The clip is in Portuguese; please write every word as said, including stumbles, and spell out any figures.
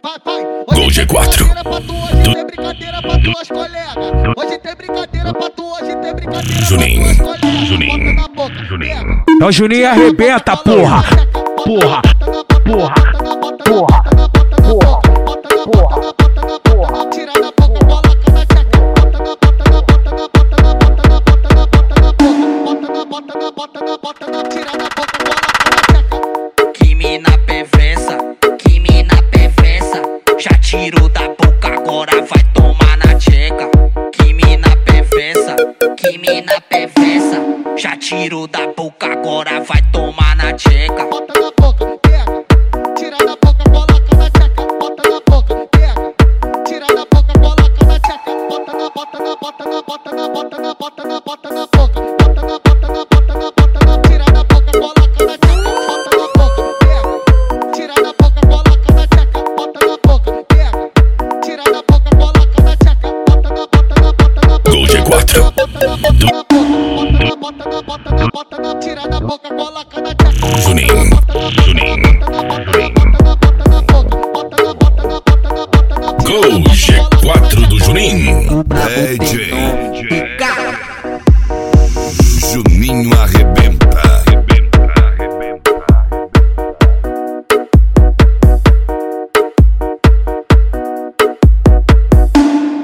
Gol G quatro. Hoje tem brincadeira pra tuas colegas. Hoje tem brincadeira pra tu, hoje tem brincadeira Juninho, pra tuas colegas. Juninho, Bota na boca, Juninho. É o Juninho arrebenta, porra. Porra, porra, porra, porra, porra, porra. Tira na boca, coloca na tcheca. Bota na, bota na, bota na, bota na, bota na, bota na, bota na boca. Bota na, bota na, bota na, bota na, tira na boca, coloca na tcheca. Que mina perversa, que mina perversa. Já tirou da boca, agora vai tomar na tcheca. Que mina perversa, que mina perversa. Já tirou da boca, agora vai tomar na tcheca. Bota na boca, pega. Tira na boca, coloca na tcheca. Bota na boca, pega. Tira na boca, coloca na tcheca. Bota na, bota na, bota na, bota na, bota na, bota na, bota na boca. Bota na, bota na, bota na, bota na, tira na boca, coloca na tcheca. Bota na boca, pega. Tira na boca, coloca na tcheca. Bota na boca, pega. Tira na boca, coloca na tcheca. Bota na, bota na, bota na, bota na. Gol G quatro. Bota na, bota na, bota na, bota na, bota na, bota na, tira na boca, coloca na tcheca. Juninho, Juninho. Gol G quatro do Juninho. D J Juninho arrebenta.